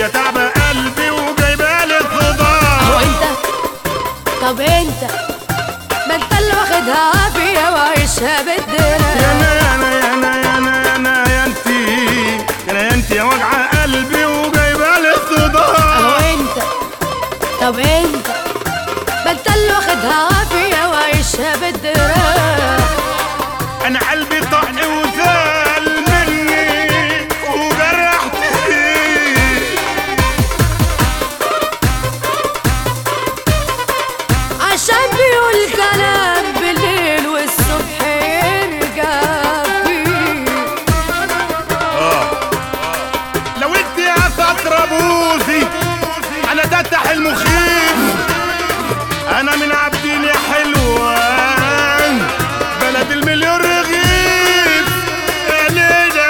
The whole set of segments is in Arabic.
يا تعبة قلبي وجايبالي الخضار. هو انت؟ طب انت ما انت اللي واخدها عافية وعايشها بالدنيا. يا انا يا انا يا انا يا انا يا انا يا انتي يا انا يا انتي يا وجع قلبي وجايبالي الصداع. هو انت؟ طب انت ما انت اللي واخدها عافية وعايشها بالدنيا. انا قلبي طق وزال مني وجرحتني عشان بيقول كلام بالليل والصبح يرجع فيه. لو انت يا سطر بوزي انا تفتح المخيف. انا من عابدين يا حلوان بلد المليون رغيف. يا ليلى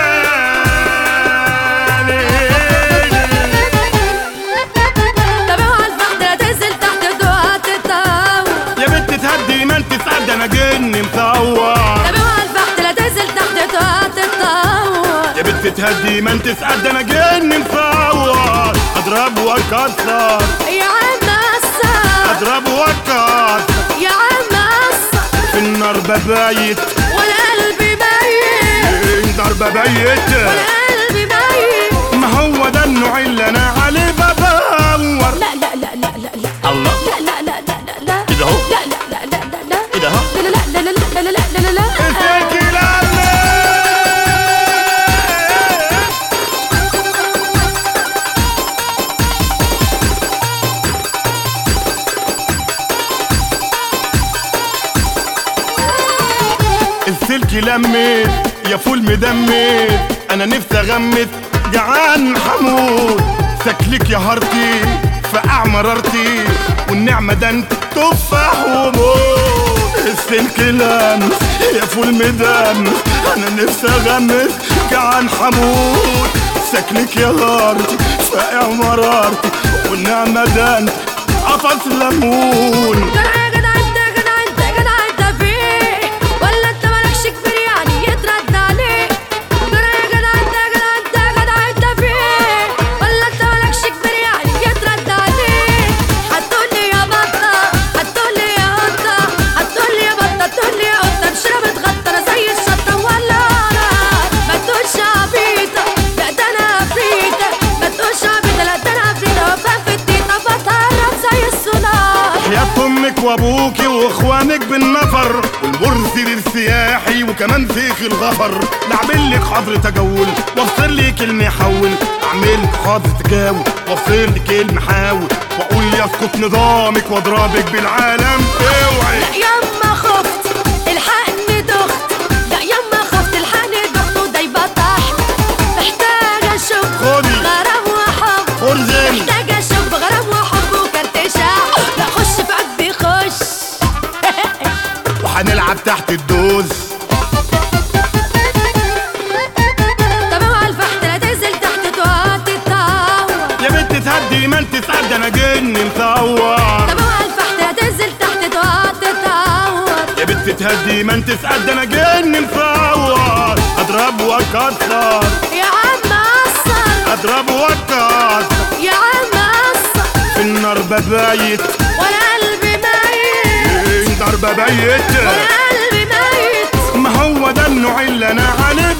طب اوعى الفخد لا تنزل تحت دعاء تتهور. يا بنت تهدي ما انت سعد انا جني مصور. طب اوعى الفخد لا تنزل تحت دعاء تتهور. يا بنت تهدي ما انت سعد انا جني مصور. اضرب واكسر يا عم قصر، اضرب واكسر يا عم قصر، في النار ببيت والقلب ميت، النار ببيت والقلب ميت. ما هو ده النوع اللي انا عليه بدور. لا لا لا لا لا لا الله لا لا لا لا لا لا كده اهو. لا لا لا لا لا لا كده اهو. لا لا لا لا لا لا لا لا لا لا. اتكي لله. السلك لميت يا فول مدمت انا نفسي اغمس جعان حمود. سكلك يا هارتي فقع مرارتي والنعمة ده انت تفاح وموت. السلك لمس يا فول مدمس انا نفسي اغمس جعان حمود. سكلك يا هارتي فقع مرارتي والنعمة ده انت قفص ليمون. جدع جدع انت جدع انت جدع انت فيه ولا انت مالكش كبير يعني يترد عليه. جدع جدع انت جدع انت جدع انت فيه ولا انت مالكش كبير يعني يترد عليه. هتقولي يا بطة، هتقولي يا قطة، هتقولي يا بطة، هتقولي يا قطة مشينا متغطى انا زي الشطة ولا نار. ما تقولش عبيطة لا ده انا عفريتة، ما تقولش عبيطة لا ده انا عفريتة وافهم في التيتا بتهرب زي السونار. يا امك وابوكي واخوانك بالنفر والمرسل السياحي وكمان فيك الغفر. لاعمل لك حظر تجول وافصل لك المحول. اعمل لك حظر تجاول وافصل لك المحاول واقول يسقط نظامك واضربك بالعالم. اوعي ياما خفت الحقني دخت، لا ياما خفت الحقني دخت ودايبة تحت. محتاجة اشوف خدي. غرام وحب، خرزين محتاجة اشوف غرام وحب وكرتشة. لا خش في قلبي خش. وهنلعب تحت الدوز. طب اوعى الفحت لا تنزل تحت دعاء تتهور. يا بنت تهدي ما انت سعد انا جني مصور. طب اوعى الفحت لا تنزل تحت دعاء تتهور. يا بنت تهدي ما انت سعد انا جني مصور. اضرب واكسر يا عم قصر، اضرب واكسر يا عم قصر، في النار ببيت والقلب ميت، النار ببيت. والقلب ميت. ما هو ده النوع اللي انا عليه